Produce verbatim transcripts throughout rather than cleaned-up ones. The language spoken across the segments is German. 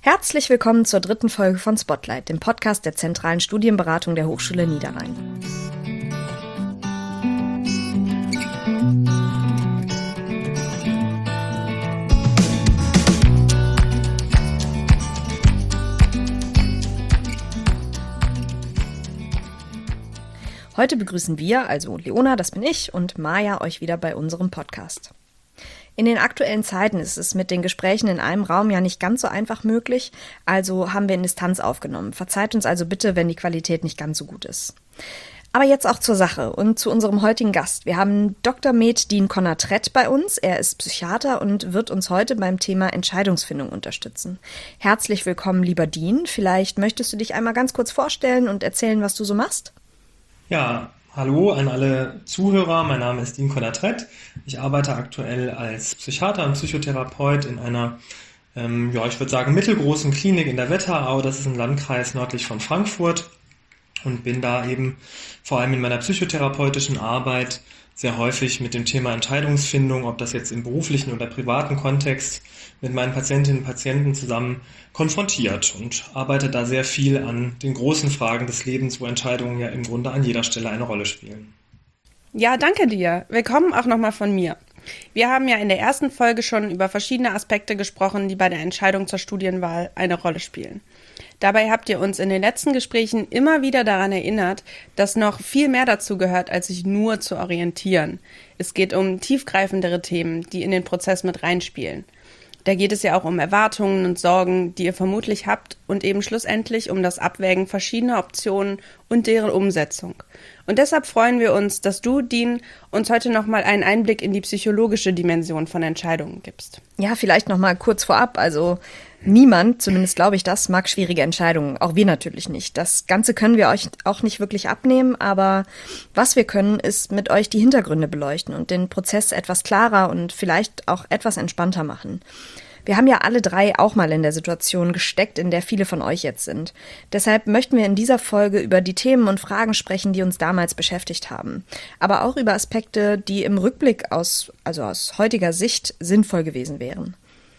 Herzlich willkommen zur dritten Folge von Spotlight, dem Podcast der zentralen Studienberatung der Hochschule Niederrhein. Heute begrüßen wir, also Leona, das bin ich, und Maja euch wieder bei unserem Podcast. In den aktuellen Zeiten ist es mit den Gesprächen in einem Raum ja nicht ganz so einfach möglich, also haben wir in Distanz aufgenommen. Verzeiht uns also bitte, wenn die Qualität nicht ganz so gut ist. Aber jetzt auch zur Sache und zu unserem heutigen Gast. Wir haben Doktor med. Dean Conner-Trett bei uns. Er ist Psychiater und wird uns heute beim Thema Entscheidungsfindung unterstützen. Herzlich willkommen, lieber Dean. Vielleicht möchtest du dich einmal ganz kurz vorstellen und erzählen, was du so machst? Ja, hallo an alle Zuhörer. Mein Name ist Dean Conner-Trett. Ich arbeite aktuell als Psychiater und Psychotherapeut in einer, ähm, ja, ich würde sagen, mittelgroßen Klinik in der Wetterau. Das ist ein Landkreis nördlich von Frankfurt. Und bin da eben vor allem in meiner psychotherapeutischen Arbeit sehr häufig mit dem Thema Entscheidungsfindung, ob das jetzt im beruflichen oder privaten Kontext, mit meinen Patientinnen und Patienten zusammen konfrontiert und arbeite da sehr viel an den großen Fragen des Lebens, wo Entscheidungen ja im Grunde an jeder Stelle eine Rolle spielen. Ja, danke dir. Willkommen auch nochmal von mir. Wir haben ja in der ersten Folge schon über verschiedene Aspekte gesprochen, die bei der Entscheidung zur Studienwahl eine Rolle spielen. Dabei habt ihr uns in den letzten Gesprächen immer wieder daran erinnert, dass noch viel mehr dazu gehört, als sich nur zu orientieren. Es geht um tiefgreifendere Themen, die in den Prozess mit reinspielen. Da geht es ja auch um Erwartungen und Sorgen, die ihr vermutlich habt und eben schlussendlich um das Abwägen verschiedener Optionen und deren Umsetzung. Und deshalb freuen wir uns, dass du, Dean, uns heute nochmal einen Einblick in die psychologische Dimension von Entscheidungen gibst. Ja, vielleicht nochmal kurz vorab. Also niemand, zumindest glaube ich das, mag schwierige Entscheidungen. Auch wir natürlich nicht. Das Ganze können wir euch auch nicht wirklich abnehmen, aber was wir können, ist mit euch die Hintergründe beleuchten und den Prozess etwas klarer und vielleicht auch etwas entspannter machen. Wir haben ja alle drei auch mal in der Situation gesteckt, in der viele von euch jetzt sind. Deshalb möchten wir in dieser Folge über die Themen und Fragen sprechen, die uns damals beschäftigt haben. Aber auch über Aspekte, die im Rückblick aus, also aus heutiger Sicht sinnvoll gewesen wären.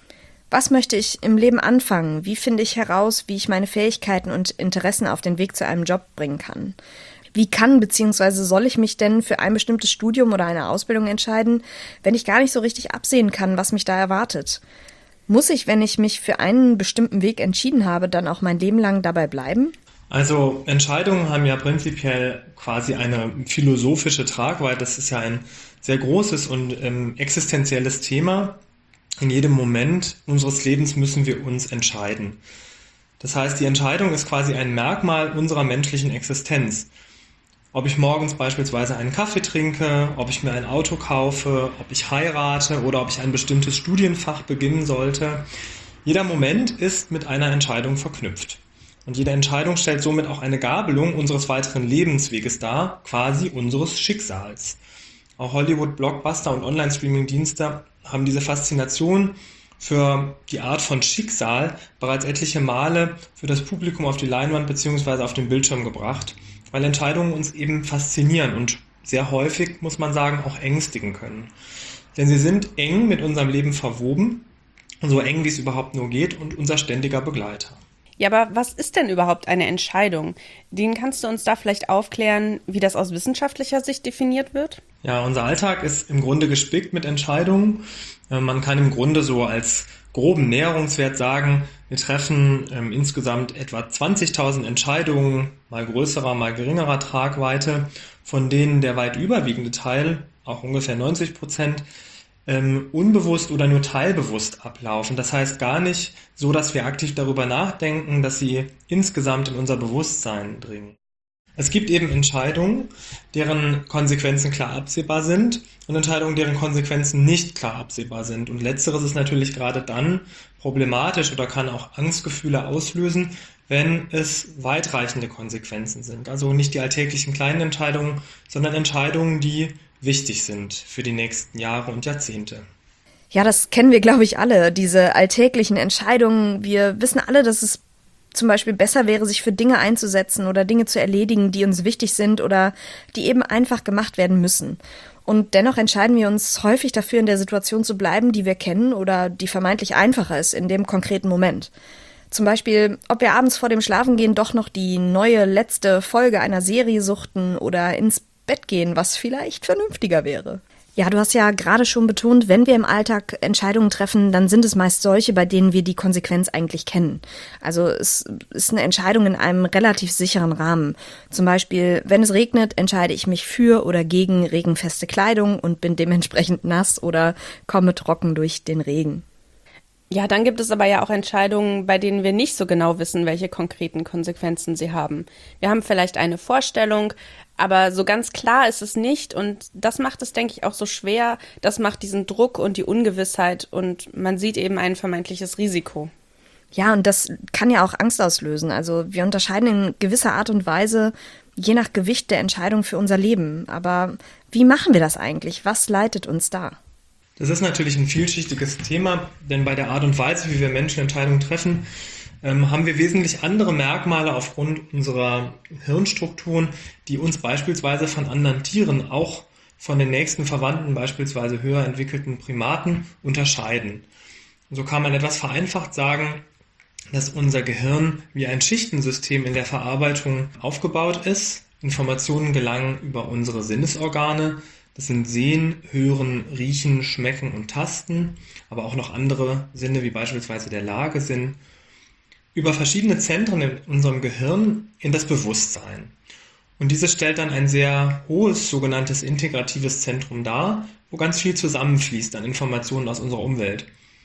Was möchte ich im Leben anfangen? Wie finde ich heraus, wie ich meine Fähigkeiten und Interessen auf den Weg zu einem Job bringen kann? Wie kann bzw. soll ich mich denn für ein bestimmtes Studium oder eine Ausbildung entscheiden, wenn ich gar nicht so richtig absehen kann, was mich da erwartet? Muss ich, wenn ich mich für einen bestimmten Weg entschieden habe, dann auch mein Leben lang dabei bleiben? Also Entscheidungen haben ja prinzipiell quasi eine philosophische Tragweite. Das ist ja ein sehr großes und ähm, existenzielles Thema. In jedem Moment unseres Lebens müssen wir uns entscheiden. Das heißt, die Entscheidung ist quasi ein Merkmal unserer menschlichen Existenz. Ob ich morgens beispielsweise einen Kaffee trinke, ob ich mir ein Auto kaufe, ob ich heirate oder ob ich ein bestimmtes Studienfach beginnen sollte. Jeder Moment ist mit einer Entscheidung verknüpft. Und jede Entscheidung stellt somit auch eine Gabelung unseres weiteren Lebensweges dar, quasi unseres Schicksals. Auch Hollywood, Blockbuster und Online-Streaming-Dienste haben diese Faszination für die Art von Schicksal bereits etliche Male für das Publikum auf die Leinwand bzw. auf den Bildschirm gebracht, weil Entscheidungen uns eben faszinieren und sehr häufig, muss man sagen, auch ängstigen können. Denn sie sind eng mit unserem Leben verwoben, so eng wie es überhaupt nur geht und unser ständiger Begleiter. Ja, aber was ist denn überhaupt eine Entscheidung? Den kannst du uns da vielleicht aufklären, wie das aus wissenschaftlicher Sicht definiert wird? Ja, unser Alltag ist im Grunde gespickt mit Entscheidungen. Man kann im Grunde so als groben Näherungswert sagen, wir treffen ähm, insgesamt etwa zwanzigtausend Entscheidungen, mal größerer, mal geringerer Tragweite, von denen der weit überwiegende Teil, auch ungefähr neunzig Prozent, ähm, unbewusst oder nur teilbewusst ablaufen. Das heißt gar nicht so, dass wir aktiv darüber nachdenken, dass sie insgesamt in unser Bewusstsein dringen. Es gibt eben Entscheidungen, deren Konsequenzen klar absehbar sind und Entscheidungen, deren Konsequenzen nicht klar absehbar sind. Und letzteres ist natürlich gerade dann problematisch oder kann auch Angstgefühle auslösen, wenn es weitreichende Konsequenzen sind. Also nicht die alltäglichen kleinen Entscheidungen, sondern Entscheidungen, die wichtig sind für die nächsten Jahre und Jahrzehnte. Ja, das kennen wir, glaube ich, alle, diese alltäglichen Entscheidungen. Wir wissen alle, dass es zum Beispiel besser wäre, sich für Dinge einzusetzen oder Dinge zu erledigen, die uns wichtig sind oder die eben einfach gemacht werden müssen. Und dennoch entscheiden wir uns häufig dafür, in der Situation zu bleiben, die wir kennen oder die vermeintlich einfacher ist in dem konkreten Moment. Zum Beispiel, ob wir abends vor dem Schlafengehen doch noch die neue letzte Folge einer Serie suchten oder ins Bett gehen, was vielleicht vernünftiger wäre. Ja, du hast ja gerade schon betont, wenn wir im Alltag Entscheidungen treffen, dann sind es meist solche, bei denen wir die Konsequenz eigentlich kennen. Also es ist eine Entscheidung in einem relativ sicheren Rahmen. Zum Beispiel, wenn es regnet, entscheide ich mich für oder gegen regenfeste Kleidung und bin dementsprechend nass oder komme trocken durch den Regen. Ja, dann gibt es aber ja auch Entscheidungen, bei denen wir nicht so genau wissen, welche konkreten Konsequenzen sie haben. Wir haben vielleicht eine Vorstellung, aber so ganz klar ist es nicht und das macht es, denke ich, auch so schwer. Das macht diesen Druck und die Ungewissheit und man sieht eben ein vermeintliches Risiko. Ja, und das kann ja auch Angst auslösen. Also wir unterscheiden in gewisser Art und Weise je nach Gewicht der Entscheidung für unser Leben. Aber wie machen wir das eigentlich? Was leitet uns da? Das ist natürlich ein vielschichtiges Thema, denn bei der Art und Weise, wie wir Menschen Entscheidungen treffen, ähm, haben wir wesentlich andere Merkmale aufgrund unserer Hirnstrukturen, die uns beispielsweise von anderen Tieren, auch von den nächsten Verwandten, beispielsweise höher entwickelten Primaten, unterscheiden. Und so kann man etwas vereinfacht sagen, dass unser Gehirn wie ein Schichtensystem in der Verarbeitung aufgebaut ist. Informationen gelangen über unsere Sinnesorgane. Das sind Sehen, Hören, Riechen, Schmecken und Tasten, aber auch noch andere Sinne, wie beispielsweise der Lagesinn, über verschiedene Zentren in unserem Gehirn in das Bewusstsein. Und dieses stellt dann ein sehr hohes sogenanntes integratives Zentrum dar, wo ganz viel zusammenfließt an Informationen aus unserer Umwelt.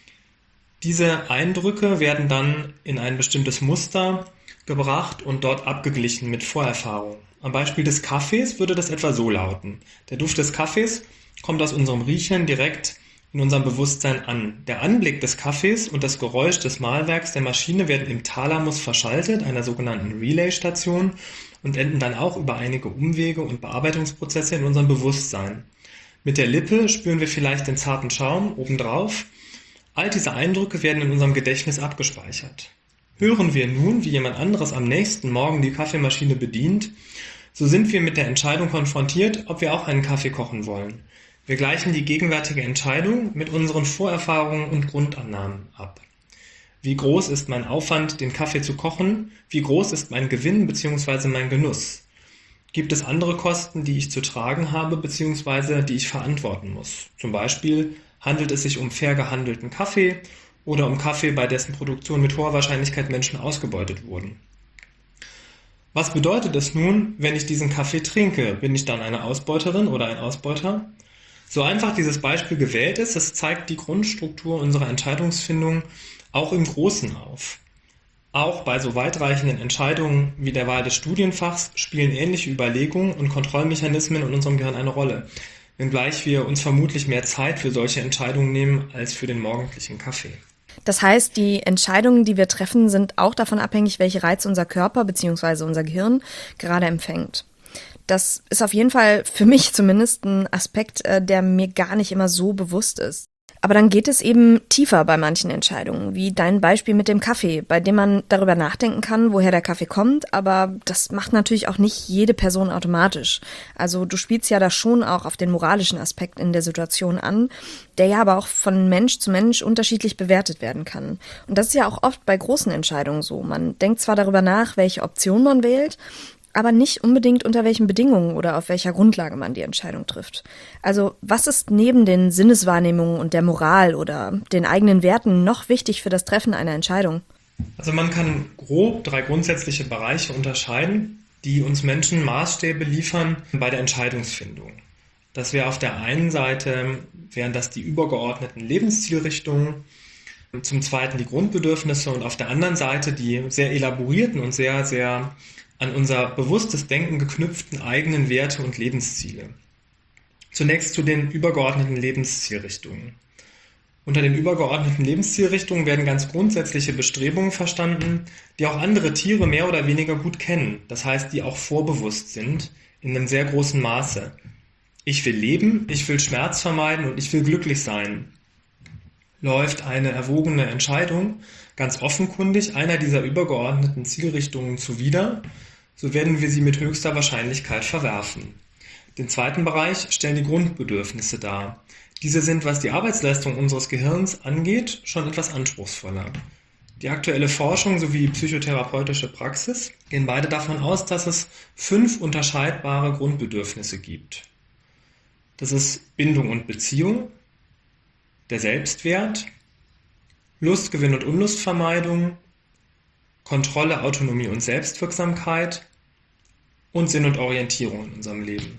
Diese Eindrücke werden dann in ein bestimmtes Muster gebracht und dort abgeglichen mit Vorerfahrung. Am Beispiel des Kaffees würde das etwa so lauten. Der Duft des Kaffees kommt aus unserem Riechen direkt in unserem Bewusstsein an. Der Anblick des Kaffees und das Geräusch des Mahlwerks der Maschine werden im Thalamus verschaltet, einer sogenannten Relay-Station, und enden dann auch über einige Umwege und Bearbeitungsprozesse in unserem Bewusstsein. Mit der Lippe spüren wir vielleicht den zarten Schaum obendrauf. All diese Eindrücke werden in unserem Gedächtnis abgespeichert. Hören wir nun, wie jemand anderes am nächsten Morgen die Kaffeemaschine bedient, so sind wir mit der Entscheidung konfrontiert, ob wir auch einen Kaffee kochen wollen. Wir gleichen die gegenwärtige Entscheidung mit unseren Vorerfahrungen und Grundannahmen ab. Wie groß ist mein Aufwand, den Kaffee zu kochen? Wie groß ist mein Gewinn bzw. mein Genuss? Gibt es andere Kosten, die ich zu tragen habe bzw. die ich verantworten muss? Zum Beispiel handelt es sich um fair gehandelten Kaffee oder um Kaffee, bei dessen Produktion mit hoher Wahrscheinlichkeit Menschen ausgebeutet wurden. Was bedeutet es nun, wenn ich diesen Kaffee trinke? Bin ich dann eine Ausbeuterin oder ein Ausbeuter? So einfach dieses Beispiel gewählt ist, es zeigt die Grundstruktur unserer Entscheidungsfindung auch im Großen auf. Auch bei so weitreichenden Entscheidungen wie der Wahl des Studienfachs spielen ähnliche Überlegungen und Kontrollmechanismen in unserem Gehirn eine Rolle, wenngleich wir uns vermutlich mehr Zeit für solche Entscheidungen nehmen als für den morgendlichen Kaffee. Das heißt, die Entscheidungen, die wir treffen, sind auch davon abhängig, welche Reize unser Körper bzw. unser Gehirn gerade empfängt. Das ist auf jeden Fall für mich zumindest ein Aspekt, der mir gar nicht immer so bewusst ist. Aber dann geht es eben tiefer bei manchen Entscheidungen, wie dein Beispiel mit dem Kaffee, bei dem man darüber nachdenken kann, woher der Kaffee kommt, aber das macht natürlich auch nicht jede Person automatisch. Also du spielst ja da schon auch auf den moralischen Aspekt in der Situation an, der ja aber auch von Mensch zu Mensch unterschiedlich bewertet werden kann. Und das ist ja auch oft bei großen Entscheidungen so. Man denkt zwar darüber nach, welche Option man wählt, aber nicht unbedingt unter welchen Bedingungen oder auf welcher Grundlage man die Entscheidung trifft. Also was ist neben den Sinneswahrnehmungen und der Moral oder den eigenen Werten noch wichtig für das Treffen einer Entscheidung? Also man kann grob drei grundsätzliche Bereiche unterscheiden, die uns Menschen Maßstäbe liefern bei der Entscheidungsfindung. Das wäre auf der einen Seite, wären das die übergeordneten Lebenszielrichtungen, zum zweiten die Grundbedürfnisse und auf der anderen Seite die sehr elaborierten und sehr, sehr an unser bewusstes Denken geknüpften eigenen Werte und Lebensziele. Zunächst zu den übergeordneten Lebenszielrichtungen. Unter den übergeordneten Lebenszielrichtungen werden ganz grundsätzliche Bestrebungen verstanden, die auch andere Tiere mehr oder weniger gut kennen, das heißt, die auch vorbewusst sind, in einem sehr großen Maße. Ich will leben, ich will Schmerz vermeiden und ich will glücklich sein. Läuft eine erwogene Entscheidung ganz offenkundig einer dieser übergeordneten Zielrichtungen zuwider, so werden wir sie mit höchster Wahrscheinlichkeit verwerfen. Den zweiten Bereich stellen die Grundbedürfnisse dar. Diese sind, was die Arbeitsleistung unseres Gehirns angeht, schon etwas anspruchsvoller. Die aktuelle Forschung sowie psychotherapeutische Praxis gehen beide davon aus, dass es fünf unterscheidbare Grundbedürfnisse gibt. Das ist Bindung und Beziehung, der Selbstwert, Lustgewinn und Unlustvermeidung, Kontrolle, Autonomie und Selbstwirksamkeit und Sinn und Orientierung in unserem Leben.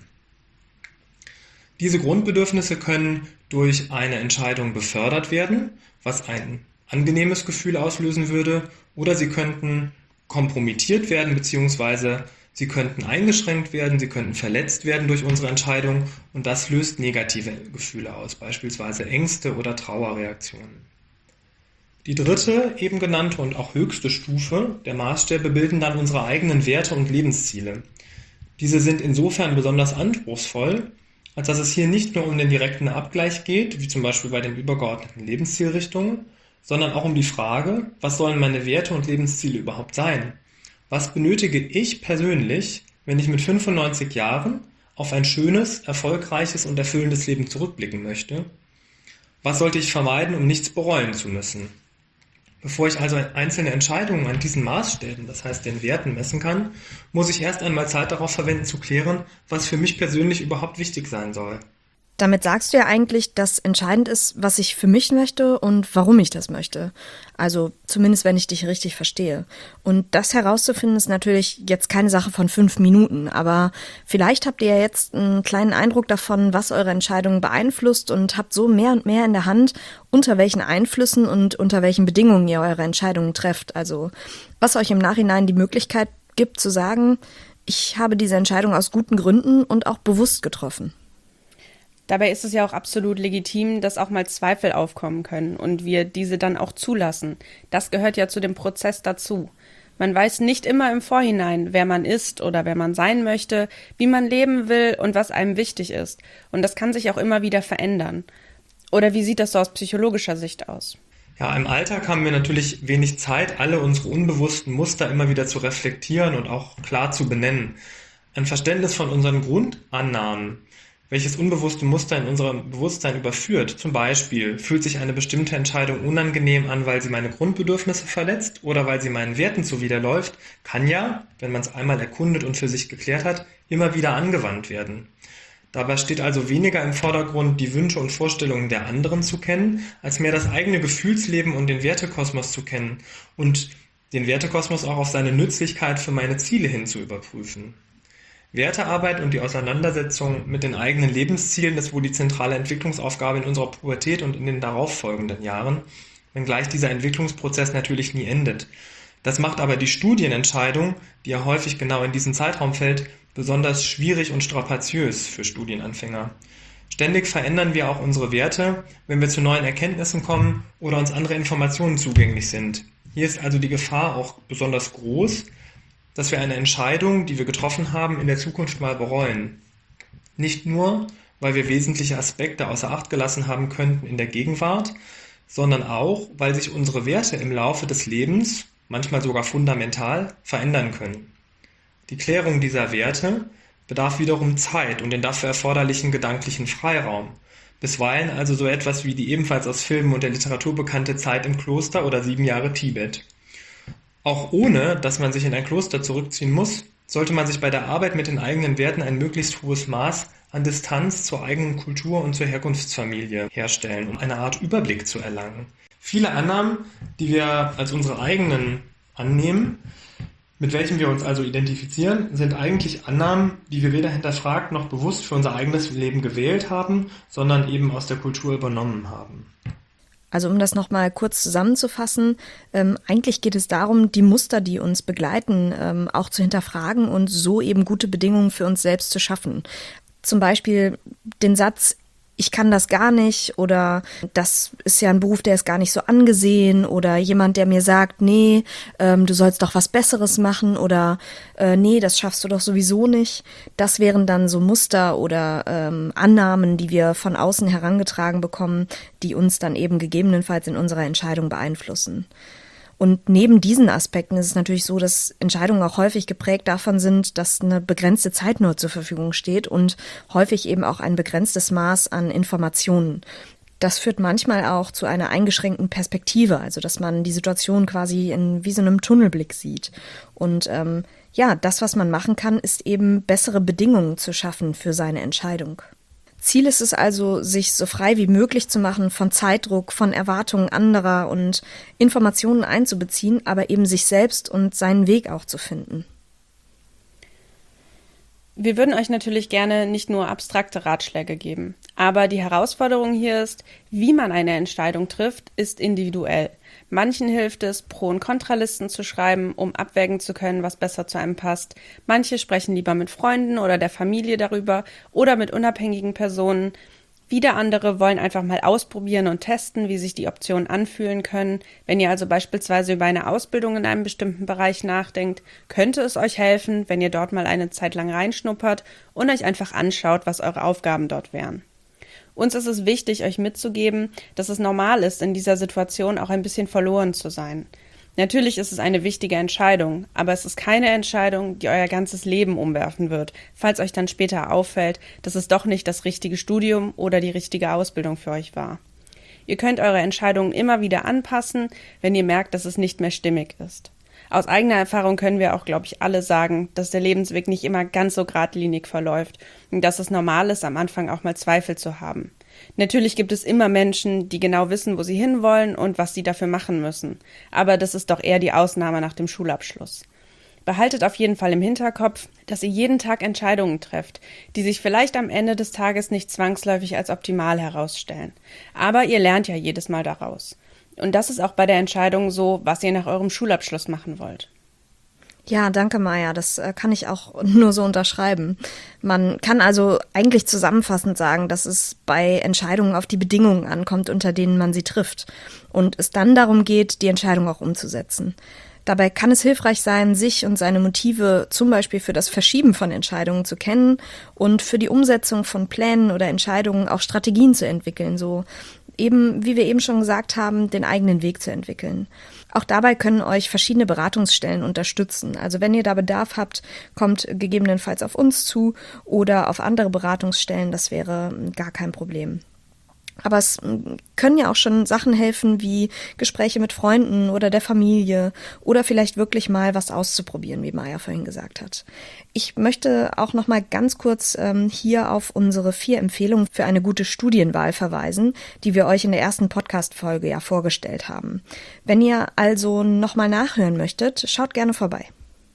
Diese Grundbedürfnisse können durch eine Entscheidung befördert werden, was ein angenehmes Gefühl auslösen würde, oder sie könnten kompromittiert werden, beziehungsweise sie könnten eingeschränkt werden, sie könnten verletzt werden durch unsere Entscheidung und das löst negative Gefühle aus, beispielsweise Ängste oder Trauerreaktionen. Die dritte, eben genannte und auch höchste Stufe der Maßstäbe bilden dann unsere eigenen Werte und Lebensziele. Diese sind insofern besonders anspruchsvoll, als dass es hier nicht nur um den direkten Abgleich geht, wie zum Beispiel bei den übergeordneten Lebenszielrichtungen, sondern auch um die Frage, was sollen meine Werte und Lebensziele überhaupt sein? Was benötige ich persönlich, wenn ich mit fünfundneunzig Jahren auf ein schönes, erfolgreiches und erfüllendes Leben zurückblicken möchte? Was sollte ich vermeiden, um nichts bereuen zu müssen? Bevor ich also einzelne Entscheidungen an diesen Maßstäben, das heißt den Werten, messen kann, muss ich erst einmal Zeit darauf verwenden zu klären, was für mich persönlich überhaupt wichtig sein soll. Damit sagst du ja eigentlich, dass entscheidend ist, was ich für mich möchte und warum ich das möchte. Also zumindest, wenn ich dich richtig verstehe. Und das herauszufinden ist natürlich jetzt keine Sache von fünf Minuten, aber vielleicht habt ihr ja jetzt einen kleinen Eindruck davon, was eure Entscheidungen beeinflusst und habt so mehr und mehr in der Hand, unter welchen Einflüssen und unter welchen Bedingungen ihr eure Entscheidungen trefft. Also was euch im Nachhinein die Möglichkeit gibt zu sagen, ich habe diese Entscheidung aus guten Gründen und auch bewusst getroffen. Dabei ist es ja auch absolut legitim, dass auch mal Zweifel aufkommen können und wir diese dann auch zulassen. Das gehört ja zu dem Prozess dazu. Man weiß nicht immer im Vorhinein, wer man ist oder wer man sein möchte, wie man leben will und was einem wichtig ist. Und das kann sich auch immer wieder verändern. Oder wie sieht das so aus psychologischer Sicht aus? Ja, im Alltag haben wir natürlich wenig Zeit, alle unsere unbewussten Muster immer wieder zu reflektieren und auch klar zu benennen. Ein Verständnis von unseren Grundannahmen, welches unbewusste Muster in unserem Bewusstsein überführt. Zum Beispiel fühlt sich eine bestimmte Entscheidung unangenehm an, weil sie meine Grundbedürfnisse verletzt oder weil sie meinen Werten zuwiderläuft, kann ja, wenn man es einmal erkundet und für sich geklärt hat, immer wieder angewandt werden. Dabei steht also weniger im Vordergrund, die Wünsche und Vorstellungen der anderen zu kennen, als mehr das eigene Gefühlsleben und den Wertekosmos zu kennen und den Wertekosmos auch auf seine Nützlichkeit für meine Ziele hin zu überprüfen. Wertearbeit und die Auseinandersetzung mit den eigenen Lebenszielen ist wohl die zentrale Entwicklungsaufgabe in unserer Pubertät und in den darauffolgenden Jahren, wenngleich dieser Entwicklungsprozess natürlich nie endet. Das macht aber die Studienentscheidung, die ja häufig genau in diesen Zeitraum fällt, besonders schwierig und strapaziös für Studienanfänger. Ständig verändern wir auch unsere Werte, wenn wir zu neuen Erkenntnissen kommen oder uns andere Informationen zugänglich sind. Hier ist also die Gefahr auch besonders groß, dass wir eine Entscheidung, die wir getroffen haben, in der Zukunft mal bereuen. Nicht nur, weil wir wesentliche Aspekte außer Acht gelassen haben könnten in der Gegenwart, sondern auch, weil sich unsere Werte im Laufe des Lebens, manchmal sogar fundamental, verändern können. Die Klärung dieser Werte bedarf wiederum Zeit und den dafür erforderlichen gedanklichen Freiraum. Bisweilen also so etwas wie die ebenfalls aus Filmen und der Literatur bekannte Zeit im Kloster oder sieben Jahre Tibet. Auch ohne, dass man sich in ein Kloster zurückziehen muss, sollte man sich bei der Arbeit mit den eigenen Werten ein möglichst hohes Maß an Distanz zur eigenen Kultur und zur Herkunftsfamilie herstellen, um eine Art Überblick zu erlangen. Viele Annahmen, die wir als unsere eigenen annehmen, mit welchen wir uns also identifizieren, sind eigentlich Annahmen, die wir weder hinterfragt noch bewusst für unser eigenes Leben gewählt haben, sondern eben aus der Kultur übernommen haben. Also um das nochmal kurz zusammenzufassen, ähm, eigentlich geht es darum, die Muster, die uns begleiten, ähm, auch zu hinterfragen und so eben gute Bedingungen für uns selbst zu schaffen. Zum Beispiel den Satz, ich kann das gar nicht oder das ist ja ein Beruf, der ist gar nicht so angesehen oder jemand, der mir sagt, nee, ähm, du sollst doch was Besseres machen oder äh, nee, das schaffst du doch sowieso nicht. Das wären dann so Muster oder ähm, Annahmen, die wir von außen herangetragen bekommen, die uns dann eben gegebenenfalls in unserer Entscheidung beeinflussen. Und neben diesen Aspekten ist es natürlich so, dass Entscheidungen auch häufig geprägt davon sind, dass eine begrenzte Zeit nur zur Verfügung steht und häufig eben auch ein begrenztes Maß an Informationen. Das führt manchmal auch zu einer eingeschränkten Perspektive, also dass man die Situation quasi in wie so einem Tunnelblick sieht. Und ähm, ja, das, was man machen kann, ist eben bessere Bedingungen zu schaffen für seine Entscheidung. Ziel ist es also, sich so frei wie möglich zu machen von Zeitdruck, von Erwartungen anderer und Informationen einzubeziehen, aber eben sich selbst und seinen Weg auch zu finden. Wir würden euch natürlich gerne nicht nur abstrakte Ratschläge geben, aber die Herausforderung hier ist, wie man eine Entscheidung trifft, ist individuell. Manchen hilft es, Pro- und Kontralisten zu schreiben, um abwägen zu können, was besser zu einem passt. Manche sprechen lieber mit Freunden oder der Familie darüber oder mit unabhängigen Personen. Wieder andere wollen einfach mal ausprobieren und testen, wie sich die Optionen anfühlen können. Wenn ihr also beispielsweise über eine Ausbildung in einem bestimmten Bereich nachdenkt, könnte es euch helfen, wenn ihr dort mal eine Zeit lang reinschnuppert und euch einfach anschaut, was eure Aufgaben dort wären. Uns ist es wichtig, euch mitzugeben, dass es normal ist, in dieser Situation auch ein bisschen verloren zu sein. Natürlich ist es eine wichtige Entscheidung, aber es ist keine Entscheidung, die euer ganzes Leben umwerfen wird, falls euch dann später auffällt, dass es doch nicht das richtige Studium oder die richtige Ausbildung für euch war. Ihr könnt eure Entscheidungen immer wieder anpassen, wenn ihr merkt, dass es nicht mehr stimmig ist. Aus eigener Erfahrung können wir auch, glaube ich, alle sagen, dass der Lebensweg nicht immer ganz so geradlinig verläuft und dass es normal ist, am Anfang auch mal Zweifel zu haben. Natürlich gibt es immer Menschen, die genau wissen, wo sie hinwollen und was sie dafür machen müssen. Aber das ist doch eher die Ausnahme nach dem Schulabschluss. Behaltet auf jeden Fall im Hinterkopf, dass ihr jeden Tag Entscheidungen trefft, die sich vielleicht am Ende des Tages nicht zwangsläufig als optimal herausstellen. Aber ihr lernt ja jedes Mal daraus. Und das ist auch bei der Entscheidung so, was ihr nach eurem Schulabschluss machen wollt. Ja, danke, Maja. Das äh, kann ich auch nur so unterschreiben. Man kann also eigentlich zusammenfassend sagen, dass es bei Entscheidungen auf die Bedingungen ankommt, unter denen man sie trifft. Und es dann darum geht, die Entscheidung auch umzusetzen. Dabei kann es hilfreich sein, sich und seine Motive zum Beispiel für das Verschieben von Entscheidungen zu kennen und für die Umsetzung von Plänen oder Entscheidungen auch Strategien zu entwickeln, so eben, wie wir eben schon gesagt haben, den eigenen Weg zu entwickeln. Auch dabei können euch verschiedene Beratungsstellen unterstützen. Also wenn ihr da Bedarf habt, kommt gegebenenfalls auf uns zu oder auf andere Beratungsstellen, das wäre gar kein Problem. Aber es können ja auch schon Sachen helfen wie Gespräche mit Freunden oder der Familie oder vielleicht wirklich mal was auszuprobieren, wie Maja vorhin gesagt hat. Ich möchte auch noch mal ganz kurz ähm, hier auf unsere vier Empfehlungen für eine gute Studienwahl verweisen, die wir euch in der ersten Podcast-Folge ja vorgestellt haben. Wenn ihr also noch mal nachhören möchtet, schaut gerne vorbei.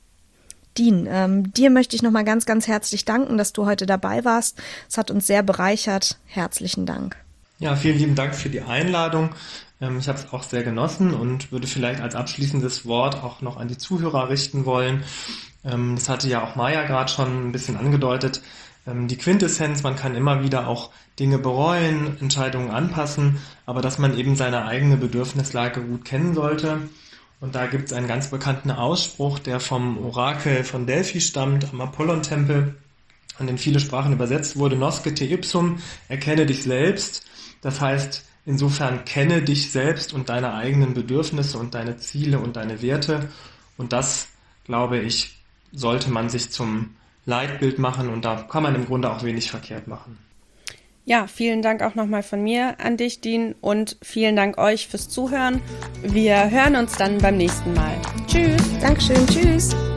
Dien, ähm, dir möchte ich noch mal ganz, ganz herzlich danken, dass du heute dabei warst. Es hat uns sehr bereichert. Herzlichen Dank. Ja, vielen lieben Dank für die Einladung. Ich habe es auch sehr genossen und würde vielleicht als abschließendes Wort auch noch an die Zuhörer richten wollen. Das hatte ja auch Maja gerade schon ein bisschen angedeutet. Die Quintessenz, man kann immer wieder auch Dinge bereuen, Entscheidungen anpassen, aber dass man eben seine eigene Bedürfnislage gut kennen sollte. Und da gibt es einen ganz bekannten Ausspruch, der vom Orakel von Delphi stammt, am Apollon-Tempel, und in viele Sprachen übersetzt wurde: Nosce te ipsum, erkenne dich selbst. Das heißt, insofern kenne dich selbst und deine eigenen Bedürfnisse und deine Ziele und deine Werte. Und das, glaube ich, sollte man sich zum Leitbild machen, und da kann man im Grunde auch wenig verkehrt machen. Ja, vielen Dank auch nochmal von mir an dich, Dien, und vielen Dank euch fürs Zuhören. Wir hören uns dann beim nächsten Mal. Tschüss. Dankeschön. Tschüss.